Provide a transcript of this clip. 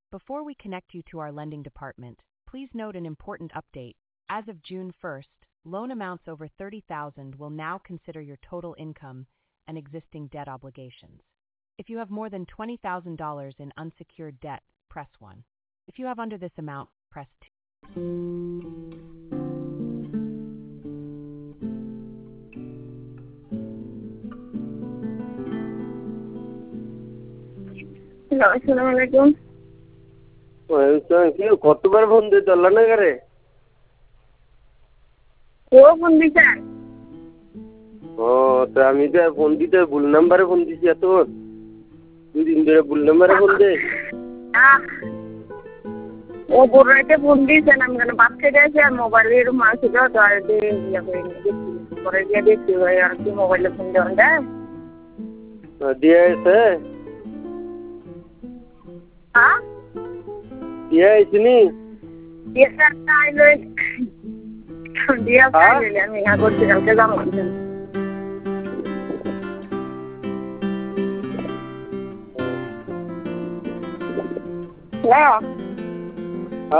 Before we connect you to our lending department, please note an important update. As of June 1st, loan amounts over $30,000 will now consider your total income and existing debt obligations. If you have more than $20,000 in unsecured debt, press 1. If you have under this amount, press 2. Hello, আসসালামু আলাইকুম। কি কতবার phone দিয়ে চললো না করে? ও phone দিছেন? ও তো আমি তো ফোন দিতে ভুল নাম্বারে ফোন দিছি এত দুদিন ধরে ভুল নাম্বারে ফোন দে। ও বড়রাইতে ফোন দিয়েছেন, আমি কেন বাচ্চা গেছে আর মোবাইলের মাসিক তো আর ইয়ে করে নিয়েছি পরে গিয়ে দেখছি ভাই আর কি মোবাইলে ফোন দেওয়া যায় দিয়ে এসে হ্যাঁ দিয়ে আইসিনি দিয়ে চাইলে দিয়ে চাইলে আমি না করছি কালকে যাবো হ্যাঁ